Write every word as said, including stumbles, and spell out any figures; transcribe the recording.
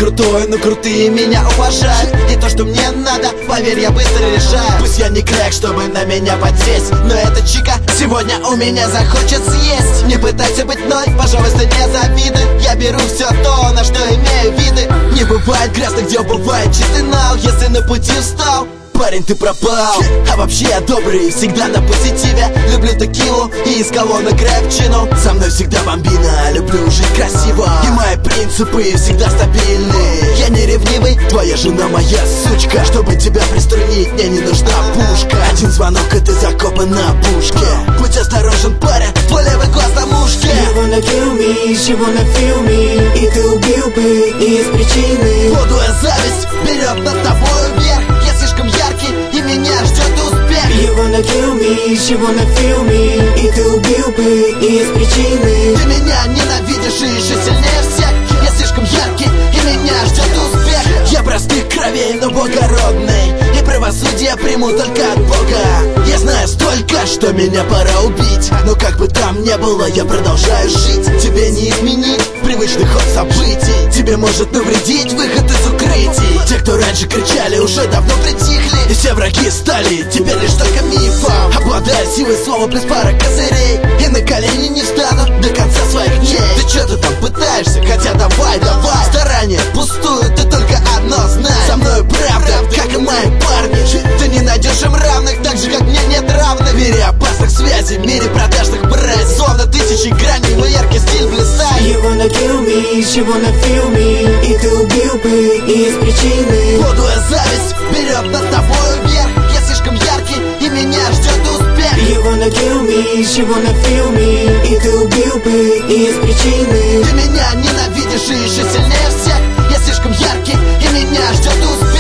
крутой, но крутые меня уважают. И то, что мне надо, поверь, я быстро решаю. Пусть я не крэк, чтобы на меня подсесть, но эта чика сегодня у меня захочет съесть. Не пытайся быть мной, пожалуйста, не завидуй. Я беру все то, на что имею виды. Не бывает грязных дел, бывает чистый нал. Если на пути встал, парень, ты пропал. А вообще я добрый и всегда на позитиве. Люблю текилу и из колонок рэпчину. Со мной всегда бомбина, люблю жить красиво. И мои принципы всегда стабильны. Я не ревнивый, твоя жена моя сучка. Чтобы тебя приструнить, мне не нужна пушка. Один звонок, и ты закопан на пушке. Будь осторожен, парень, твой левый глаз на мушке. You wanna kill me, she wanna feel me. И ты убил бы не из причины. Подлая зависть берет над тобой вверх. Я слишком яркий, и меня ждет успех. You wanna kill me, she wanna feel me. И ты убил бы не из причины. Ты меня ненавидишь и еще сильнее всех. Я слишком яркий, и меня ждет успех. Я простых кровей, но благородный. И правосудие приму только от Бога. Я знаю столько, что меня пора убить. Но как бы там ни было, я продолжаю жить. Тебе не изменить привычный ход событий. Тебе может навредить выход из укрытий. Те, кто раньше кричали, уже давно притихли. И все враги стали теперь лишь только мифом. Обладая силой слова плюс пара козырей. И на колени не встану до конца своих дней. Ты что ты там пытаешься? Хотя давай, давай. Старание пустую, ты только одно знай. Со мною правда, как и мои парни. Ты не найдешь им равных, так же как мне нет равных. В мире опасных связей, в мире продажных брать. Словно тысячи граней, мой яркий стиль блистает. You wanna kill me, she wanna feel me. И ты убил бы не из причины. Подлая зависть берет над тобой вверх. Я слишком яркий, и меня ждет успех. You wanna kill me, she wanna feel me. И ты убил бы не из причины. Ты меня ненавидишь и еще сильнее всех. Я слишком яркий, и меня ждет успех.